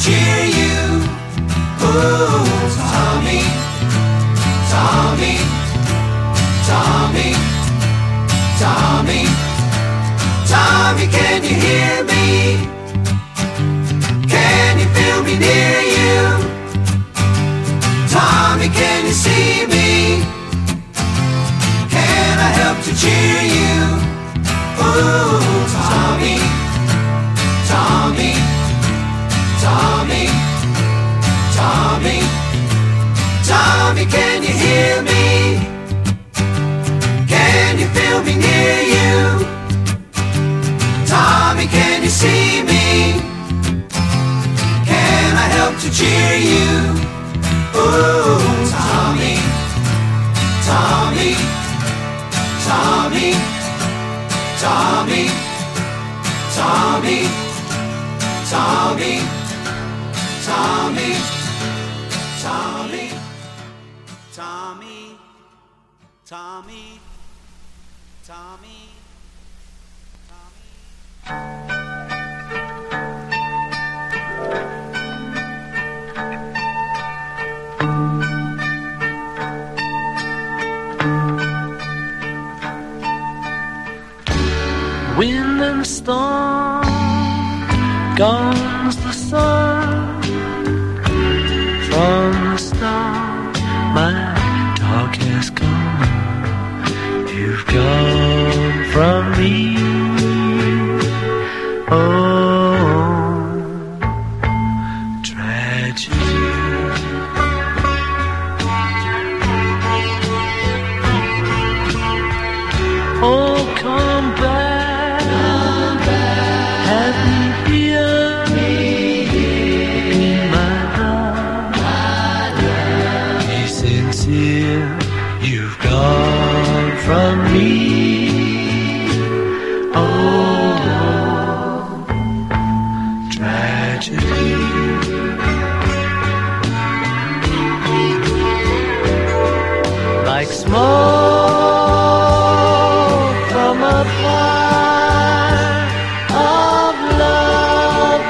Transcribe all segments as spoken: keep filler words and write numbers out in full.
cheer you. Ooh, Tommy, Tommy, Tommy, Tommy, Tommy, can you hear me? Can you feel me near you? Tommy, can you see me? Can I help to cheer you? Ooh, Tommy, Tommy, Tommy, Tommy, Tommy, can you hear me? Can you feel me near you? Tommy, can you see me? Can I help to cheer you? Ooh, Tommy, Tommy, Tommy, Tommy, Tommy, Tommy, Tommy, Tommy, Tommy, Tommy, Tommy, Wind and storm, comes the sun. From the start, my dark has come. You've gone from me. Oh, tragedy. Oh, come back. You've gone from me. Oh, tragedy. Like smoke from a fire of love.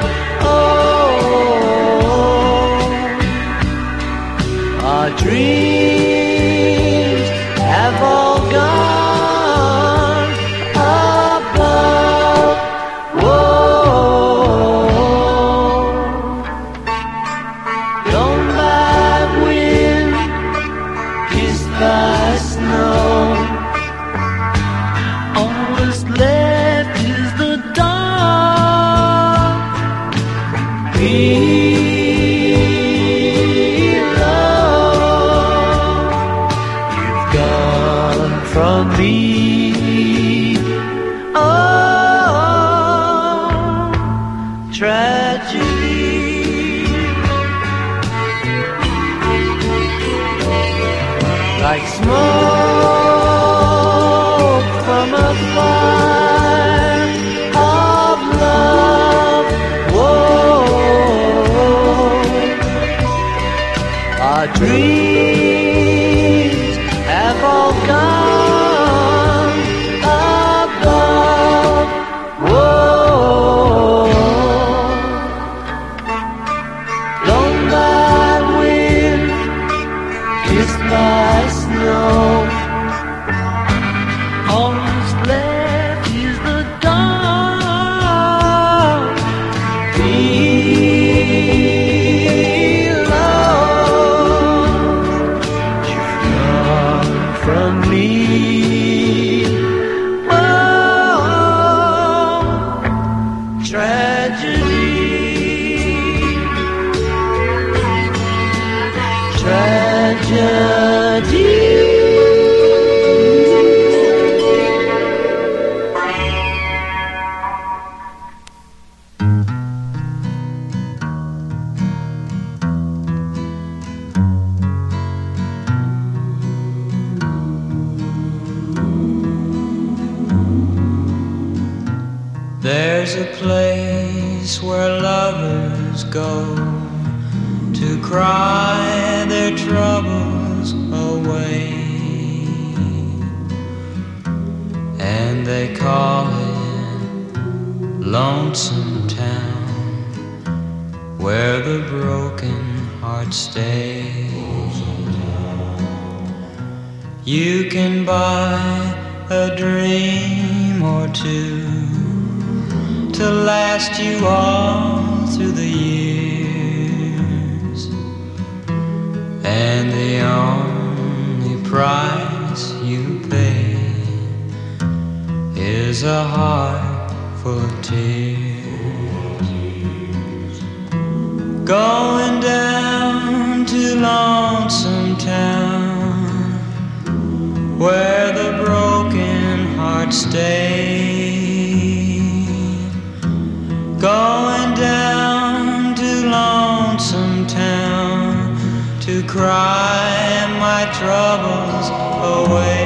Oh, our dreams have all gone above. Whoa, blown by wind, kissed by snow. All that's left is the dark from me. Oh, tragedy. Like smoke from a fire of love. Whoa, our dreams have all gone. By snow, all that's left is the dark below. You've gone from me. Oh, tragedy, tragedy. There's a place where lovers go to cry their troubles away, and they call it Lonesome Town. where the broken heart stays. You can buy a dream or two to last you all through the years, and the only price you pay is a heart full of tears. Going down to Lonesome Town, where the broken heart stay. Going down to Lonesome Town to cry my troubles away.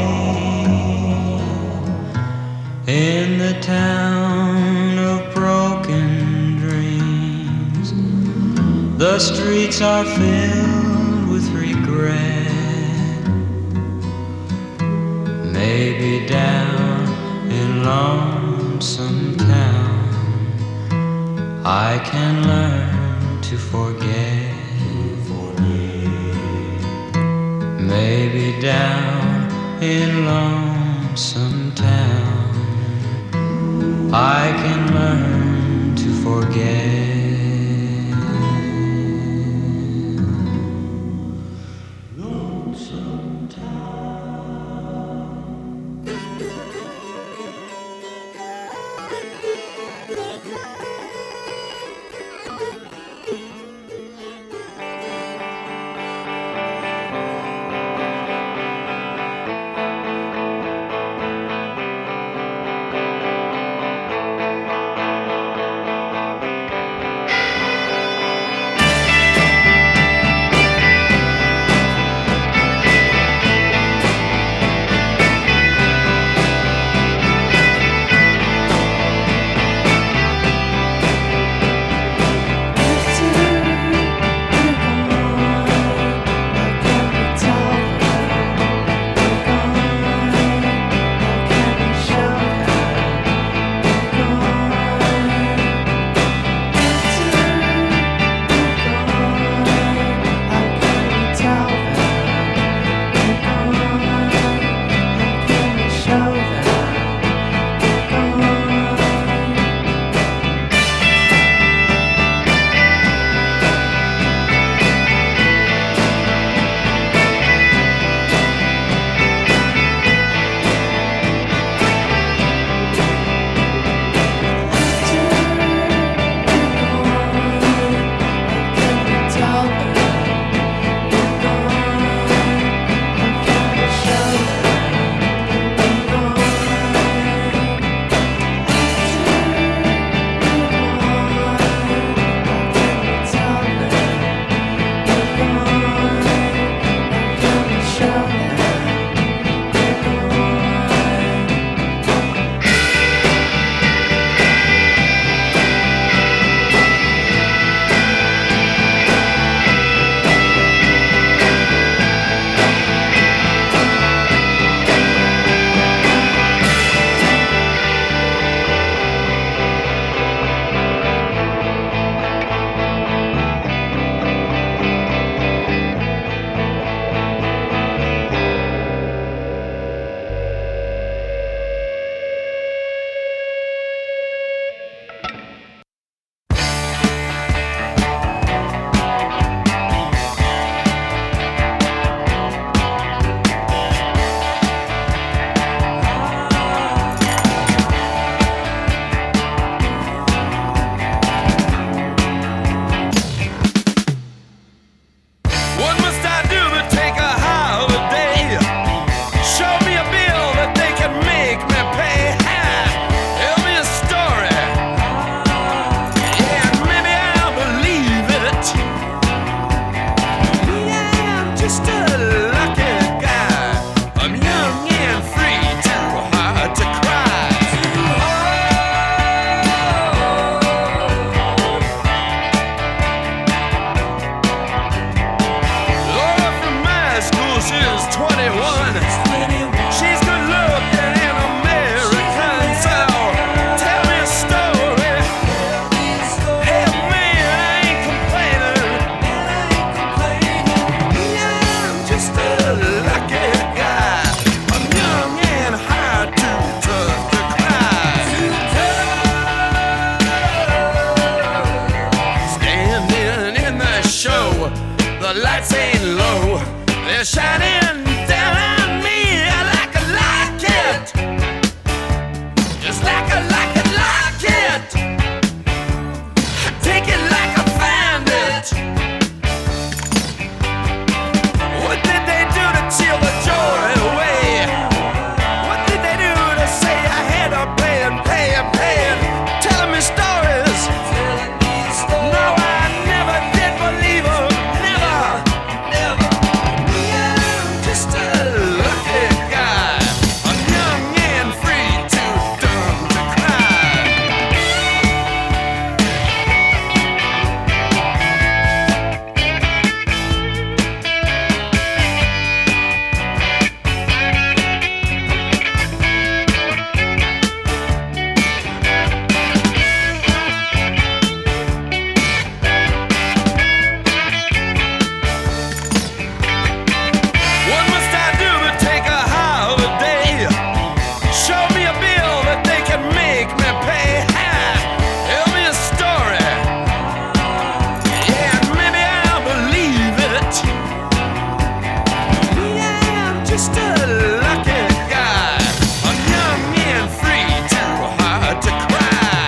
In the town of broken dreams, the streets are filled with regret. Maybe down in Lonesome Town I can learn to forget. Maybe down in Lonesome Town I can learn to forget. Lonesome the lights ain't low. They're shining down on me like a like it. Just like a like it, like it. Take it like I find it. What did they do to steal the joy away? What did they do to say I had to pay and pay and pay and telling me stories? No, I never did believe them. Never, never. I'm just a lucky guy. I'm young and free, too dumb to cry. What must I do to take a holiday? Show me a bill that they can make me pay. Tell me a story. Yeah, maybe I'll believe it. Yeah, I'm just a lucky guy. I'm young and free, too hard to cry.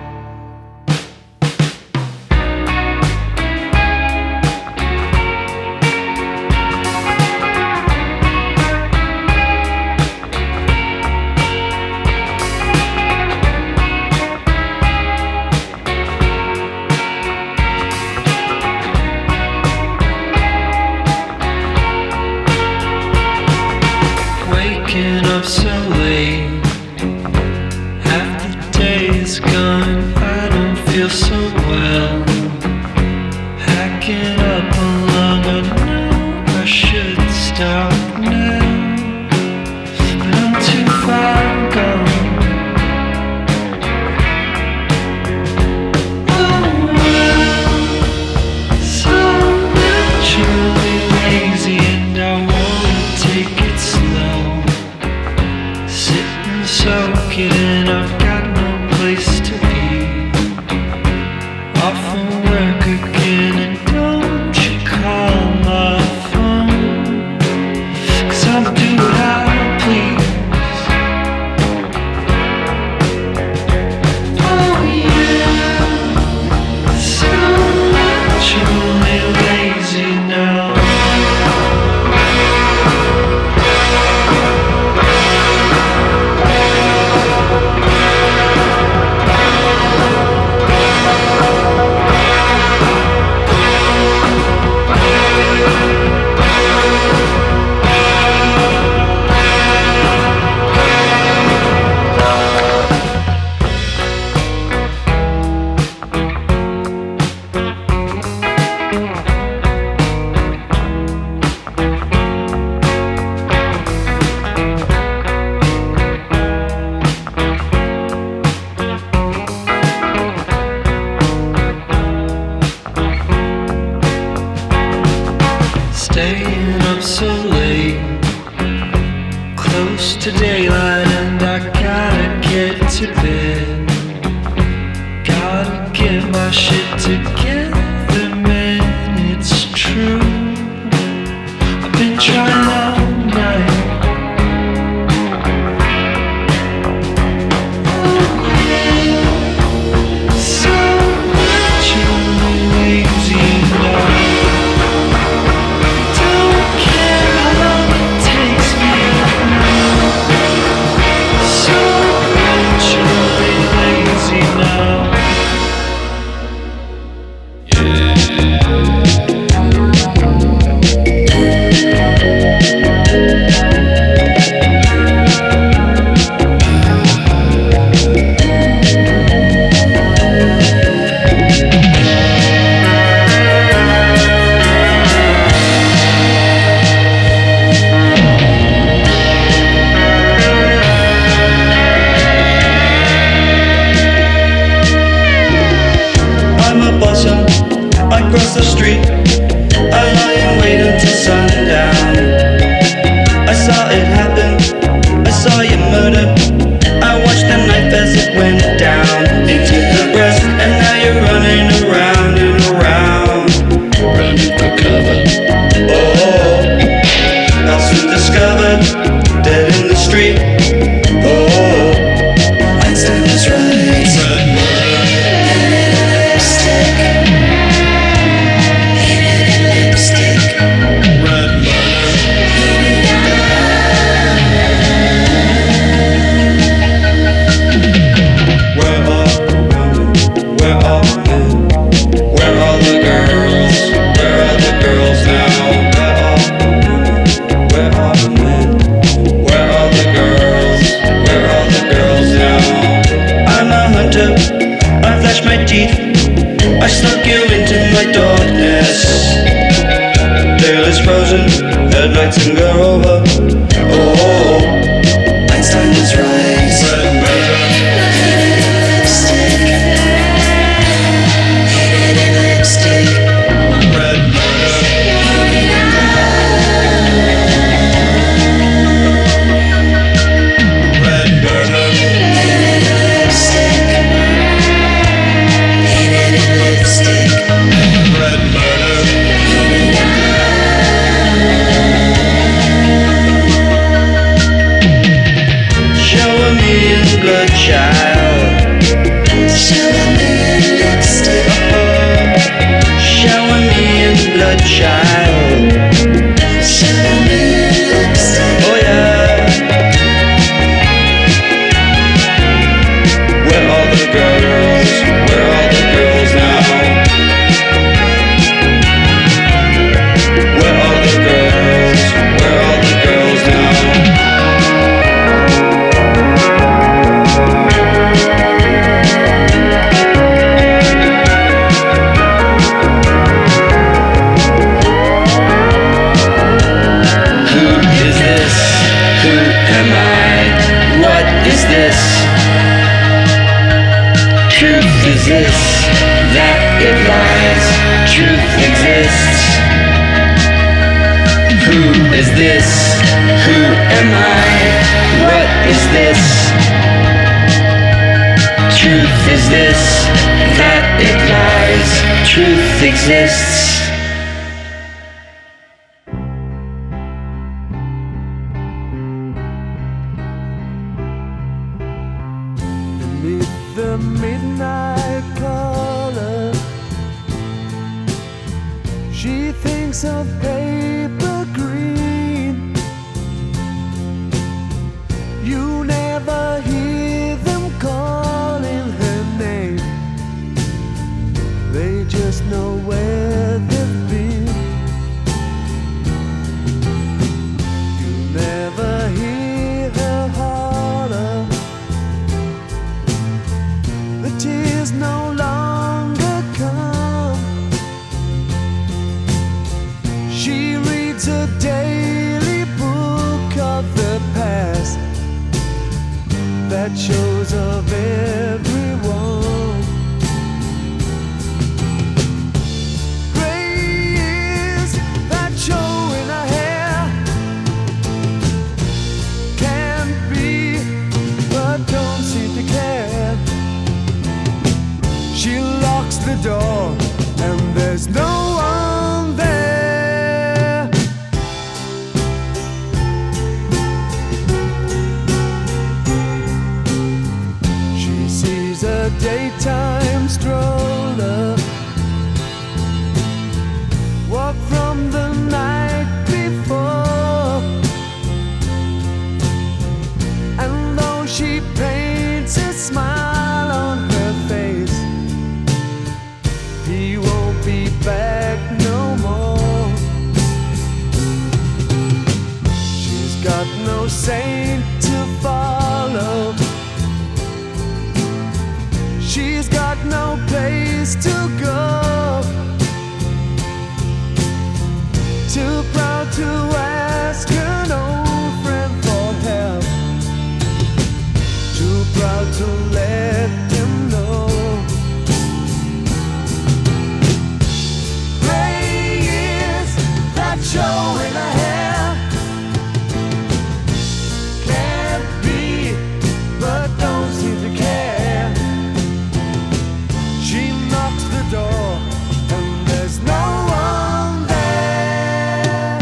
Waking up so late, half the day is gone. I don't feel so well. Hacking up along, I know I should stop now, but I'm too far gone. Oh well, so naturally lazy, and I wanna take it slow. Sit and soak it in, I've got no place to be. Off from work again, and don't you call my phone, 'cause I'll do what I please. Oh yeah, so naturally lazy now. Staying up so late, close to daylight, and I gotta get to bed. Gotta get my shit together, man, it's true. I've been trying all night. Oh yeah, so naturally lazy now. Don't care how long it takes me now. So naturally your teeth. I snuck you into my darkness. Veil is frozen, headlights linger over. Oh, Einstein is right. Red murder. Lipstick. Hated lipstick. Red murder. Red murder. Lipstick. Hated lipstick. Red murder. Shower me in blood, child. Shower me in lipstick. Shower me in blood, child. Shower me in lipstick. Oh yeah. Where are the girls? Where are the girls now? Where are the girls? Where are the girls now? Who is this? Who am I? What is this? Truth is this, that it lies. Truth exists. Who is this? Who am I? What is this? Truth is this, that it lies. Truth exists. Beneath the midnight color, she thinks of paper green. You never hear them calling her name. They just know where they've been. You never hear her holler. The tears no longer come. She reads a daily book of the past that shows of everyone. Gray years that show in her hair can't be, but don't seem to care. She locks the door and there's no one there. She sees a daytime stroller walk from the night before. And though she paints a smile on her face, he won't be back no more. She's got no saint to follow. She's got no place to go. Too proud to ask an old friend for help. Too proud to let him know. Gray years that show in her hair can't be, but don't seem to care. She knocks the door and there's no one there.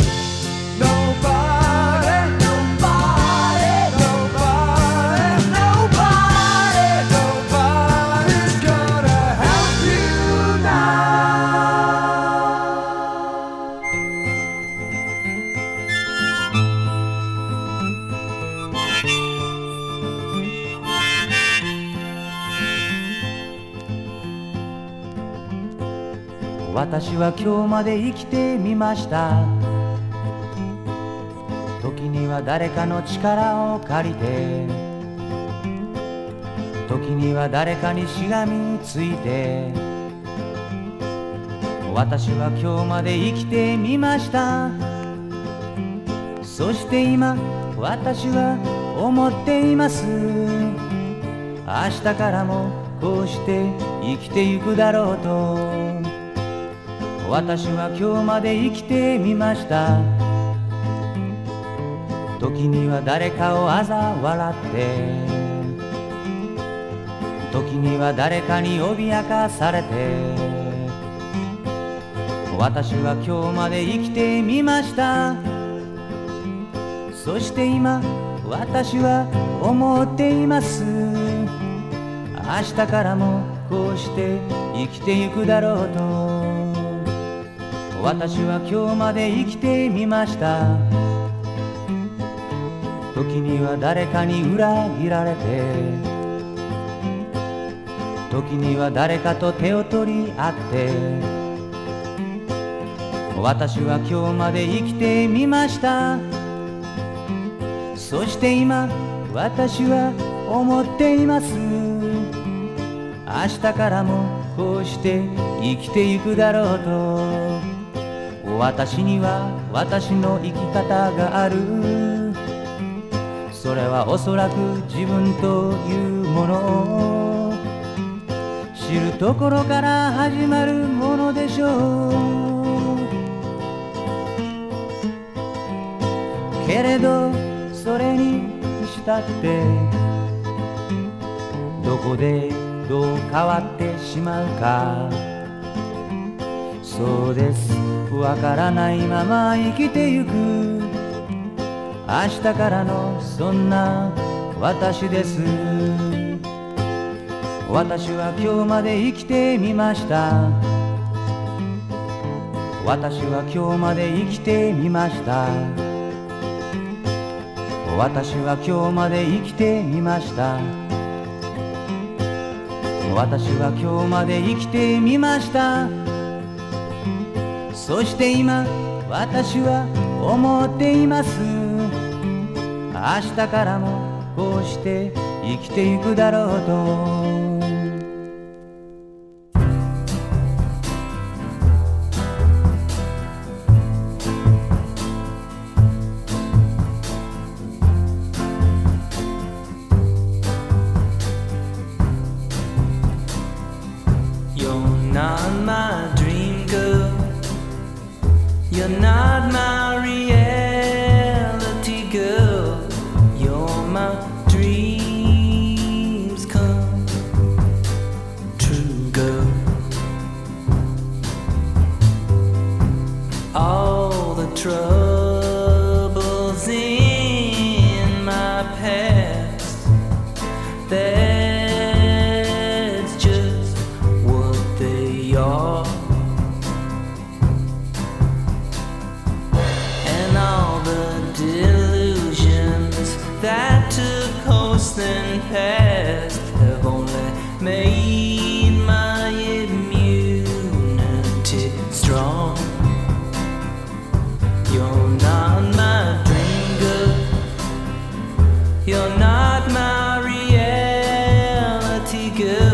Nobody, nobody, nobody, nobody, nobody's gonna help you now. 私は今日まで生きてみました。時には誰かの力を借りて、 時には誰かにしがみついて、私は今日まで生きてみました。そして今私は思っています。明日からもこうして生きてゆくだろうと。私は今日まで生きてみました。時には誰かを嘲笑って、時には誰かに脅かされて、私は今日まで生きてみました。そして今私は思っています。明日からもこうして生きてゆくだろうと。私は今日まで生きてみました。時には誰かに裏切られて、時には誰かと手を取り合って、私は今日まで生きてみました。そして今私は思っています。明日からもこうして生きてゆくだろうと。私には私の生き方がある。それはおそらく自分というものを知るところから始まるものでしょう。けれどそれにしたってどこでどう変わってしまうか、そうです、わからないまま生きてゆく明日からのそんな私です。私は今日まで生きてみました。私は今日まで生きてみました。私は今日まで生きてみました。私は今日まで生きてみました。そして今私は思っています。明日からもこうして生きてゆくだろうと。 You're not my dream girl. You're not my reality girl. You're my dreams come true girl. All the troubles in my past, that's just what they are. And all the delusions that took host and past have only made my immunity strong. You're not my dream girl. You're not my reality girl.